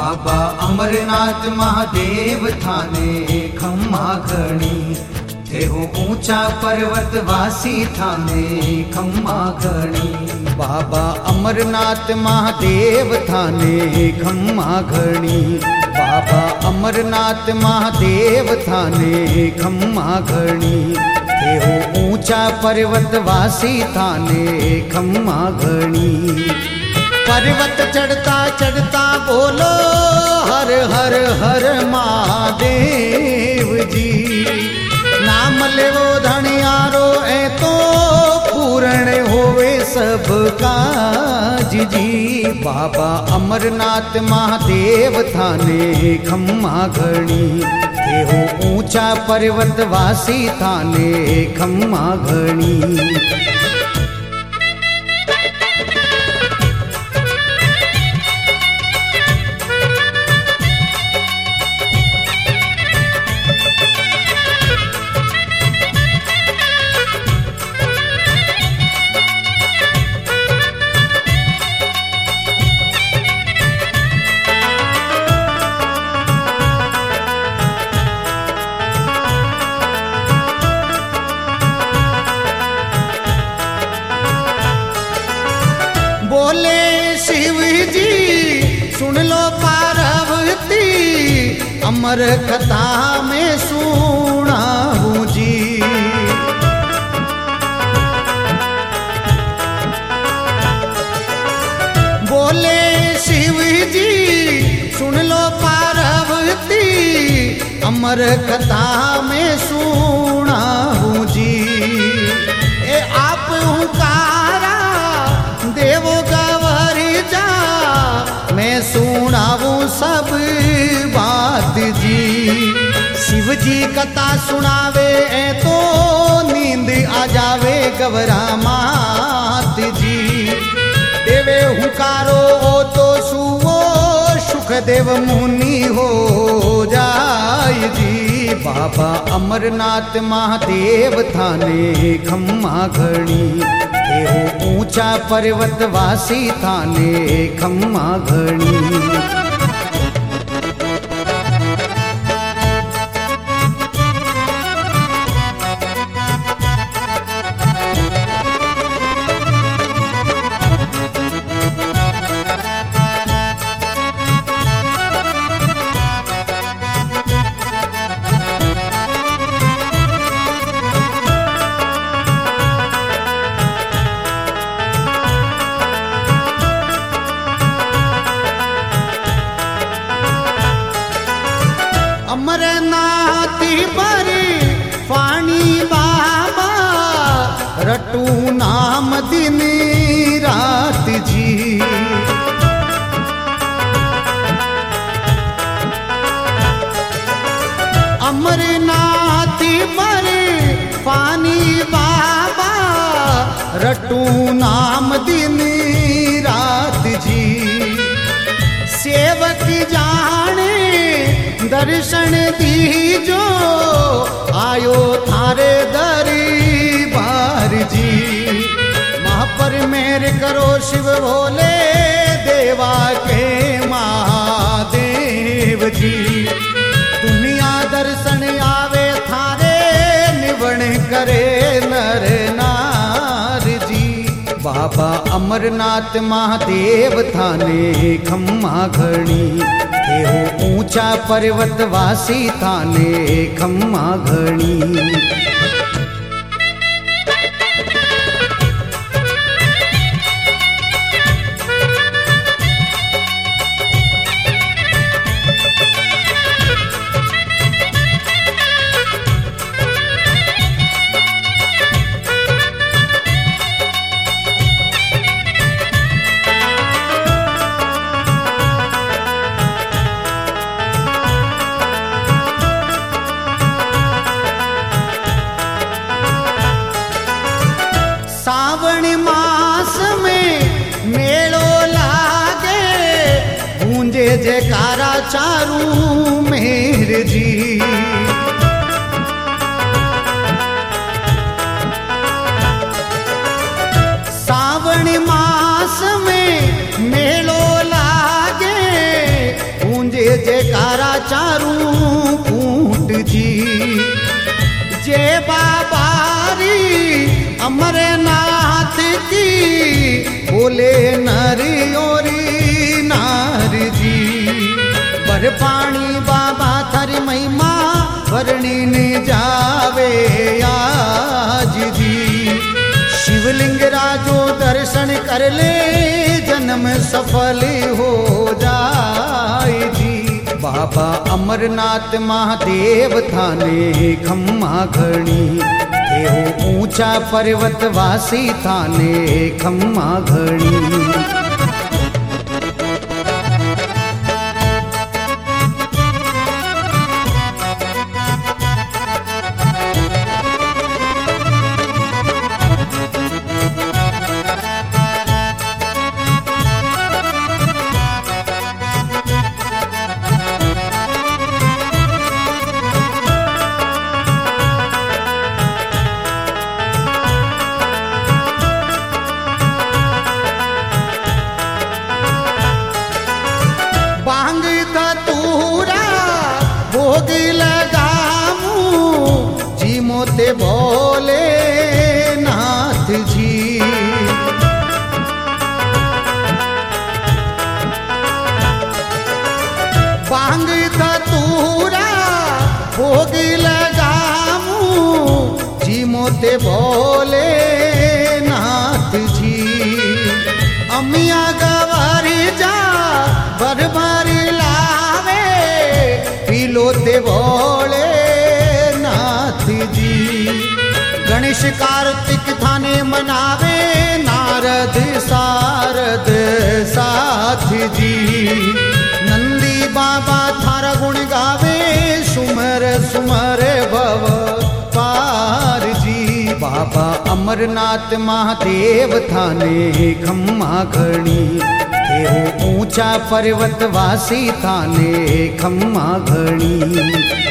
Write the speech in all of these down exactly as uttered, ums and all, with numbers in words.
बाबा अमरनाथ महादेव थाने खम्मा घणी थे हो ऊंचा पर्वत वासी थाने खम्मा घणी। बाबा अमरनाथ महादेव थाने खम्मा घणी बाबा अमरनाथ महादेव थाने खम्मा घणी थे हो ऊंचा पर्वत वासी थाने खम्मा घणी। पर्वत चढ़ता चढ़ता बोलो हर हर हर महादेव जी, नाम लेवो धनियारो ए तो पूर्ण होवे सब काज जी। बाबा अमरनाथ महादेव थाने खम्मा घणी थे हो ऊंचा पर्वत वासी थाने खम्मा घणी। बोले शिव जी सुन लो पार्वती, अमर कथा में सुनाऊं जी। बोले शिव जी सुन लो पार्वती, अमर कथा में सुनाऊं जी। ए आप हुंकारा देवो गवारी जा, मैं सुनाऊं सब बात जी। शिव जी कथा सुनावे ए तो नींद आ जावे गवरा मात जी। देवे हुकारो ओ तो सुवो सुखदेव मुनि हो जाय जी। बाबा अमरनाथ महादेव थाने खम्मा घणी थे हो ऊंचा पर्वत वासी थाने खम्मा घणी। अमरनाथ पर पानी बाबा रटू नाम दिन रात जी। अमरनाथ पर पानी बाबा रटू नाम दिन रात जी। सेवक जाने दर्शन दीजो आयो थारे दरबार जी। मां पर मेहर करो शिव भोले देवा के महादेव जी। दुनिया दर्शन आवे थारे निवण करे नर नार जी। बाबा अमरनाथ महादेव थाने खम्मा घणी थे हो ऊंचा पर्वत वासी थाने खम्मा घणी। सावन मास में मेलो लागे गूंजे जयकारा चारू मेहर जी। सावन मास में मेलो लागे पानी बाबा थारी महिमा वर्णी ने जावे आज जी। शिवलिंग राजो दर्शन कर ले जन्म सफल हो जाए जी। बाबा अमरनाथ महादेव थाने खम्मा घणी हो ऊंचा पर्वत वासी थाने खम्मा घणी। भोग लगाऊं जी मोते बोले नाथ जी। बांग धतूरा भोग लगाऊं जी मोते बोले नाथ जी। अमिया गवारी जा बरबारी लावे पीलोते भोले नाथ जी। गणेश कार्तिक थाने मनावे नारद सारद साथ जी। नंदी बाबा थारा गुण गावे सुमर सुमर भव पार जी। बाबा अमरनाथ महादेव थाने खम्मा घणी हो ऊंचा पर्वत वासी थाने खम्मा घणी।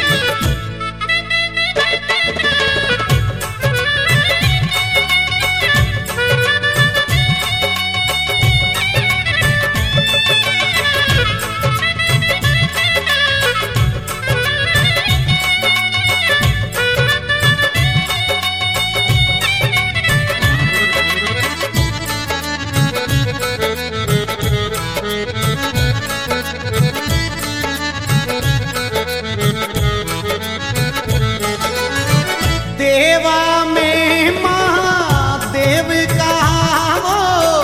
देवा में महादेव कहावो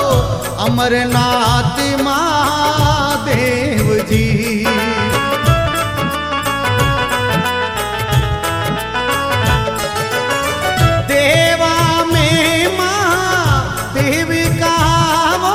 अमरनाथ महादेव जी। देवा में महादेव कहावो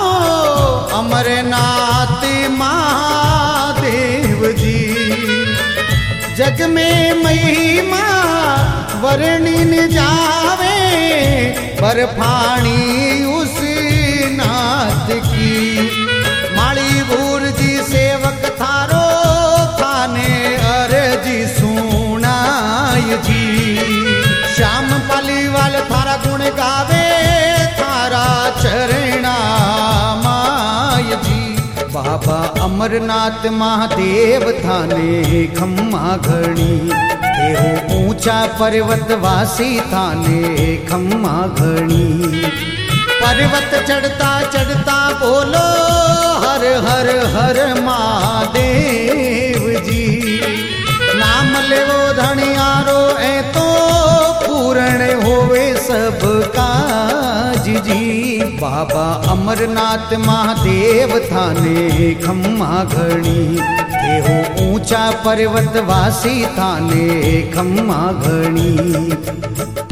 अमरनाथ महादेव जी। जग में महिमा वर्णिन जावे बर्फानी उस नाथ की। माली भूर जी सेवक थारो थाने अर्जी सुनाय जी। श्याम पालीवाल थारा गुण गावे थारा चरणा माय जी। बाबा अमरनाथ महादेव थाने खम्मा घणी हो ऊंचा पर्वत वासी थाने खम्मा घणी। पर्वत चढ़ता चढ़ता बोलो हर हर हर महादेव जी। नाम लेवो धनियारो ए तो पूर्ण होवे सब काज जी। बाबा अमरनाथ महादेव थाने खम्मा घणी हो ऊंचा पर्वत वासी थाने खम्मा घणी।